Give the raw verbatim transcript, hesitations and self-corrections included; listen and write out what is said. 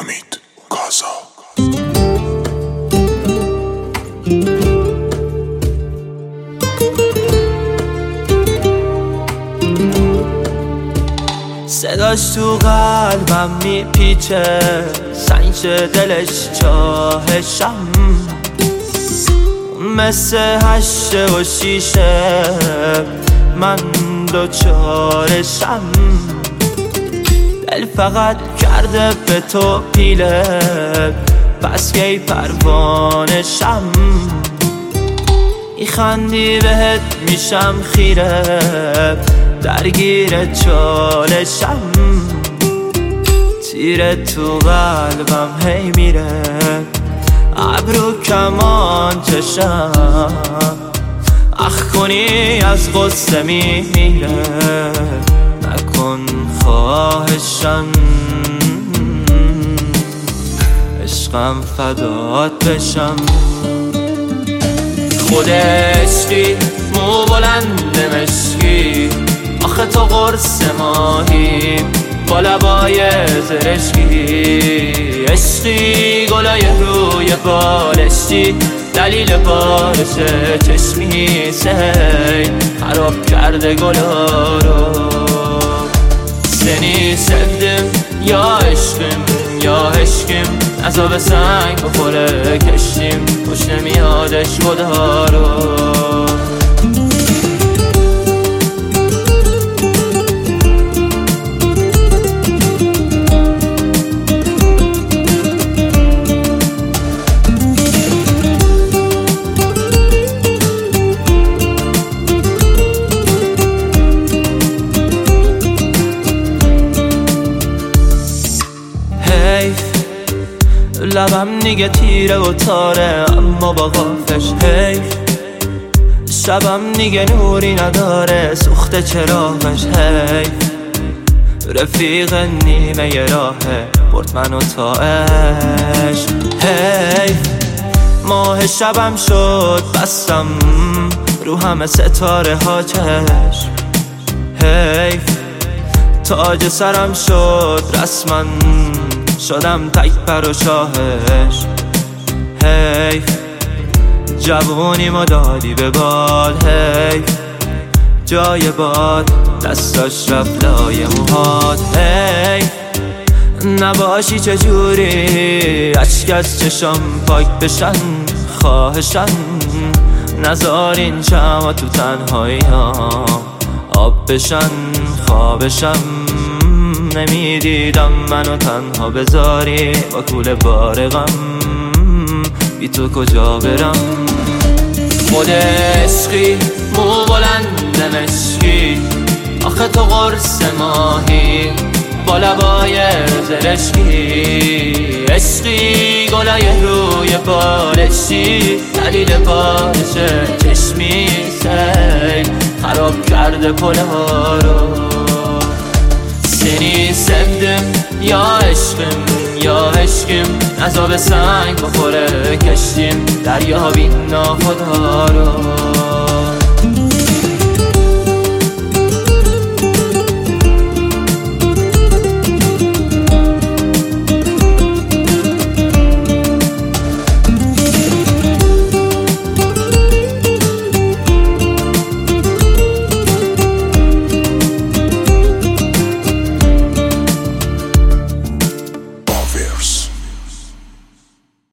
امید کازا. صداش تو قلبم میپیچه، سنج دلش چاهشم، مثل هشته و شیشه من دوچارشم. دل فقط کرده به تو پیله، پس کی پروانشم. میخندی بهت میشم خیره، درگیر چالشم. تیره تو قلبم هی میره، ابرو کمان چشم. اخ کنی از غصه میمیره، نکن خواهشم. عشقم فدات بشم. خود عشقی مو بلند مشکی، آخه تو قرص ماهی با لبای زرشکی. عشقی گلای روی بالشتی، دلیل بارش چشمی سیل خراب کرده گلا رو. سنی سفدم یا عشقم یا عشقم، عذاب سنگ بخوره کشتیم، خوش نمیادش خدا رو. لبم دیگه تیره و تاره، اما با قافش حیف. شبم دیگه نوری نداره، سوخته چراغش حیف. رفیق نیمه راهه، برد منو تا عشق حیف. ماه شبم شد بستم رو همه ستاره ها چشم حیف. تاج سرم شد رسما، شدم تک پر و شاهش حیف. جوونی ما دادی به باد حیف. جای باد دستاش رفت لای موهات حیف. نباشی چجوری اشک از چشم پاک بشن، خواهشن نزار این شما تو تنهایی ها آب بشن خوابشم. نمیدیدم منو تنها بذاری با کول بار غم، بی تو کجا برم. خود عشقی مو بلند مشکی، آخه تو قرص ماهی با لبای زرشکی. عشقی گلای روی بالشی، دلیل بارش چشمی سیل خراب کرده پلها رو. سنی سفدم یا عشقم یا عشقم، عذاب سنگ بخوره کشتیم، دریا بین ناخدا رو.